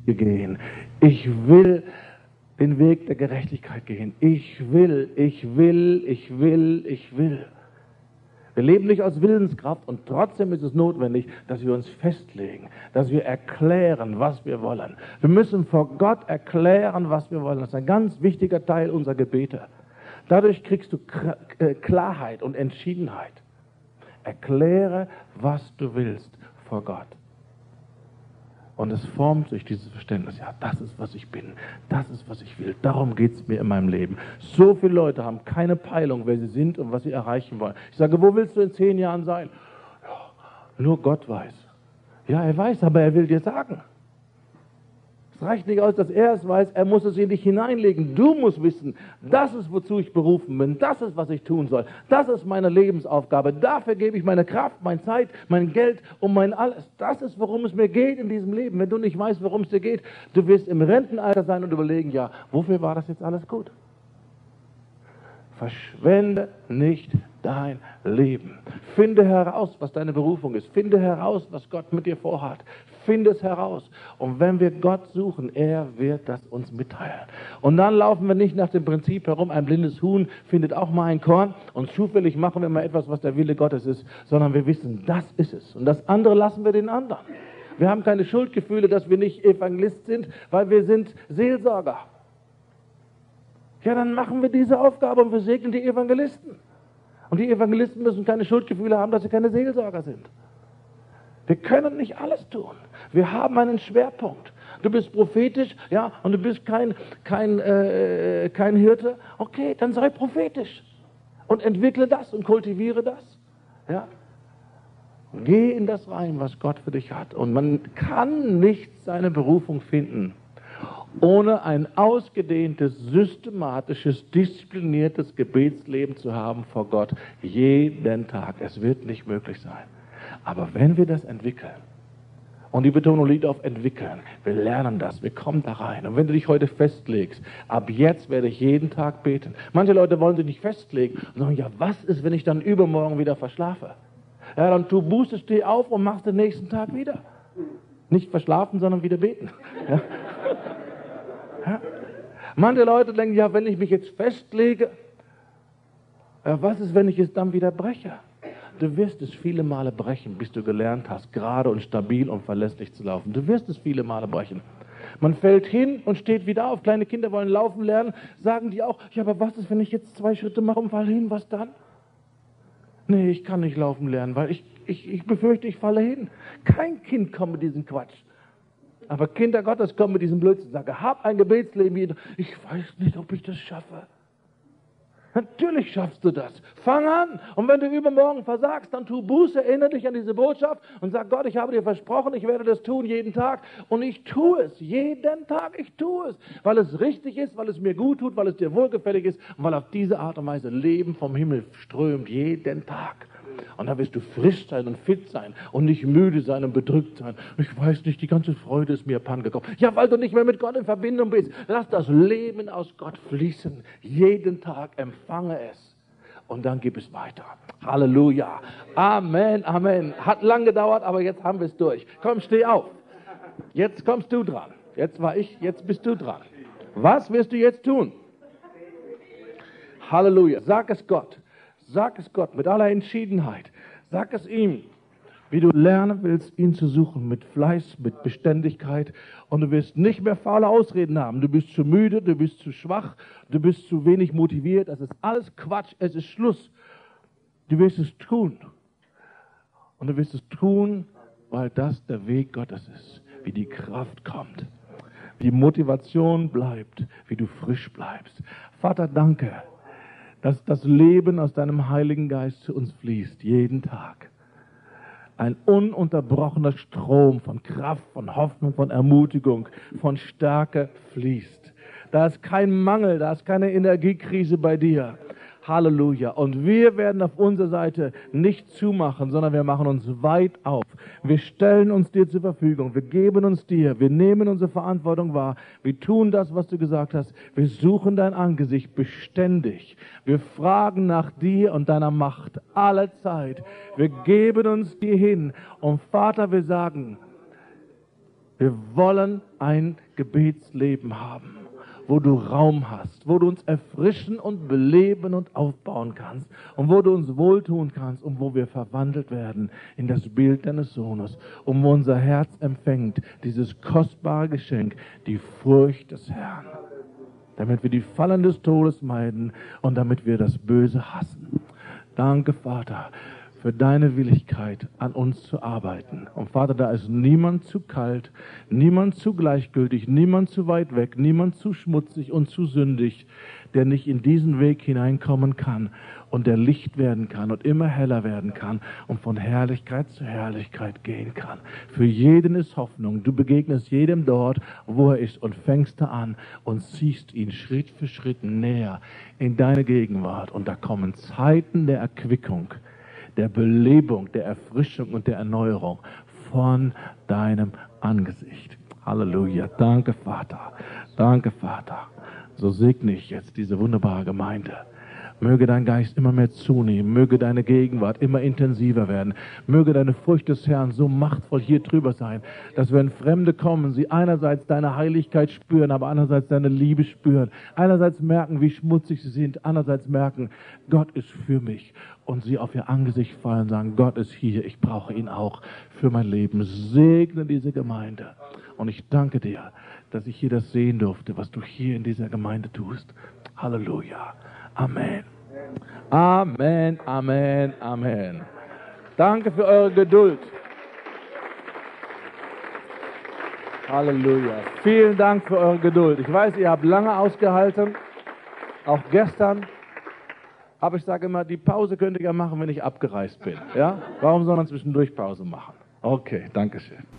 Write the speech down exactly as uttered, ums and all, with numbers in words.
gehen. Ich will den Weg der Gerechtigkeit gehen. Ich will, ich will, ich will, ich will. Wir leben nicht aus Willenskraft und trotzdem ist es notwendig, dass wir uns festlegen, dass wir erklären, was wir wollen. Wir müssen vor Gott erklären, was wir wollen. Das ist ein ganz wichtiger Teil unserer Gebete. Dadurch kriegst du Klarheit und Entschiedenheit. Erkläre, was du willst vor Gott. Und es formt sich dieses Verständnis, ja, das ist, was ich bin, das ist, was ich will, darum geht es mir in meinem Leben. So viele Leute haben keine Peilung, wer sie sind und was sie erreichen wollen. Ich sage, wo willst du in zehn Jahren sein? Ja, nur Gott weiß. Ja, er weiß, aber er will dir sagen. Es reicht nicht aus, dass er es weiß, er muss es in dich hineinlegen. Du musst wissen, das ist, wozu ich berufen bin, das ist, was ich tun soll, das ist meine Lebensaufgabe, dafür gebe ich meine Kraft, meine Zeit, mein Geld und mein alles. Das ist, worum es mir geht in diesem Leben. Wenn du nicht weißt, worum es dir geht, du wirst im Rentenalter sein und überlegen, ja, wofür war das jetzt alles gut? Verschwende nicht dein Leben. Finde heraus, was deine Berufung ist. Finde heraus, was Gott mit dir vorhat. Finde es heraus. Und wenn wir Gott suchen, er wird das uns mitteilen. Und dann laufen wir nicht nach dem Prinzip herum, ein blindes Huhn findet auch mal ein Korn und zufällig machen wir mal etwas, was der Wille Gottes ist, sondern wir wissen, das ist es. Und das andere lassen wir den anderen. Wir haben keine Schuldgefühle, dass wir nicht Evangelist sind, weil wir sind Seelsorger. Ja, dann machen wir diese Aufgabe und wir segnen die Evangelisten. Und die Evangelisten müssen keine Schuldgefühle haben, dass sie keine Seelsorger sind. Wir können nicht alles tun. Wir haben einen Schwerpunkt. Du bist prophetisch, ja, und du bist kein, kein, äh, kein Hirte. Okay, dann sei prophetisch. Und entwickle das und kultiviere das. Ja. Geh in das rein, was Gott für dich hat. Und man kann nicht seine Berufung finden, ohne ein ausgedehntes, systematisches, diszipliniertes Gebetsleben zu haben vor Gott, jeden Tag. Es wird nicht möglich sein. Aber wenn wir das entwickeln, und die Betonung liegt auf entwickeln, wir lernen das, wir kommen da rein. Und wenn du dich heute festlegst, ab jetzt werde ich jeden Tag beten. Manche Leute wollen sich nicht festlegen und sagen, ja, was ist, wenn ich dann übermorgen wieder verschlafe? Ja, dann tu Buße, steh auf und machst den nächsten Tag wieder. Nicht verschlafen, sondern wieder beten. Ja. Ja. Manche Leute denken, ja, wenn ich mich jetzt festlege, ja, was ist, wenn ich es dann wieder breche? Du wirst es viele Male brechen, bis du gelernt hast, gerade und stabil und verlässlich zu laufen. Du wirst es viele Male brechen. Man fällt hin und steht wieder auf. Kleine Kinder wollen laufen lernen, sagen die auch, ja, aber was ist, wenn ich jetzt zwei Schritte mache und falle hin, was dann? Nee, ich kann nicht laufen lernen, weil ich, ich, ich befürchte, ich falle hin. Kein Kind kommt mit diesem Quatsch. Aber Kinder Gottes kommen mit diesem Blödsinn und sagen, hab ein Gebetsleben. Ich weiß nicht, ob ich das schaffe. Natürlich schaffst du das. Fang an. Und wenn du übermorgen versagst, dann tu Buße, erinnere dich an diese Botschaft und sag, Gott, ich habe dir versprochen, ich werde das tun jeden Tag. Und ich tue es. Jeden Tag, ich tue es. Weil es richtig ist, weil es mir gut tut, weil es dir wohlgefällig ist und weil auf diese Art und Weise Leben vom Himmel strömt. Jeden Tag. Und da wirst du frisch sein und fit sein und nicht müde sein und bedrückt sein. Ich weiß nicht, die ganze Freude ist mir abhandengekommen. Ja, weil du nicht mehr mit Gott in Verbindung bist. Lass das Leben aus Gott fließen. Jeden Tag empfange es. Und dann gib es weiter. Halleluja. Amen, Amen. Hat lang gedauert, aber jetzt haben wir es durch. Komm, steh auf. Jetzt kommst du dran. Jetzt war ich, jetzt bist du dran. Was wirst du jetzt tun? Halleluja. Sag es Gott. Sag es Gott mit aller Entschiedenheit. Sag es ihm, wie du lernen willst, ihn zu suchen, mit Fleiß, mit Beständigkeit. Und du wirst nicht mehr faule Ausreden haben. Du bist zu müde, du bist zu schwach, du bist zu wenig motiviert. Das ist alles Quatsch, es ist Schluss. Du wirst es tun. Und du wirst es tun, weil das der Weg Gottes ist. Wie die Kraft kommt, wie die Motivation bleibt, wie du frisch bleibst. Vater, danke, dass das Leben aus deinem Heiligen Geist zu uns fließt, jeden Tag. Ein ununterbrochener Strom von Kraft, von Hoffnung, von Ermutigung, von Stärke fließt. Da ist kein Mangel, da ist keine Energiekrise bei dir. Halleluja. Und wir werden auf unserer Seite nicht zumachen, sondern wir machen uns weit auf. Wir stellen uns dir zur Verfügung. Wir geben uns dir. Wir nehmen unsere Verantwortung wahr. Wir tun das, was du gesagt hast. Wir suchen dein Angesicht beständig. Wir fragen nach dir und deiner Macht alle Zeit. Wir geben uns dir hin. Und Vater, wir sagen, Wir wollen ein Gebetsleben haben, wo du Raum hast, wo du uns erfrischen und beleben und aufbauen kannst und wo du uns wohltun kannst und wo wir verwandelt werden in das Bild deines Sohnes und wo unser Herz empfängt dieses kostbare Geschenk, die Furcht des Herrn, damit wir die Fallen des Todes meiden und damit wir das Böse hassen. Danke, Vater, für deine Willigkeit, an uns zu arbeiten. Und Vater, da ist niemand zu kalt, niemand zu gleichgültig, niemand zu weit weg, niemand zu schmutzig und zu sündig, der nicht in diesen Weg hineinkommen kann und der Licht werden kann und immer heller werden kann und von Herrlichkeit zu Herrlichkeit gehen kann. Für jeden ist Hoffnung. Du begegnest jedem dort, wo er ist und fängst da an und ziehst ihn Schritt für Schritt näher in deine Gegenwart. Und da kommen Zeiten der Erquickung, der Belebung, der Erfrischung und der Erneuerung von deinem Angesicht. Halleluja. Danke, Vater. Danke, Vater. So segne ich jetzt diese wunderbare Gemeinde. Möge dein Geist immer mehr zunehmen, möge deine Gegenwart immer intensiver werden, möge deine Furcht des Herrn so machtvoll hier drüber sein, dass wenn Fremde kommen, sie einerseits deine Heiligkeit spüren, aber andererseits deine Liebe spüren, einerseits merken, wie schmutzig sie sind, andererseits merken, Gott ist für mich und sie auf ihr Angesicht fallen und sagen, Gott ist hier, ich brauche ihn auch für mein Leben. Segne diese Gemeinde und ich danke dir, dass ich hier das sehen durfte, was du hier in dieser Gemeinde tust. Halleluja. Amen. Amen, Amen, Amen. Danke für eure Geduld. Halleluja. Vielen Dank für eure Geduld. Ich weiß, ihr habt lange ausgehalten, auch gestern. Aber ich sage immer, die Pause könnt ihr ja machen, wenn ich abgereist bin. Ja? Warum soll man zwischendurch Pause machen? Okay, danke schön.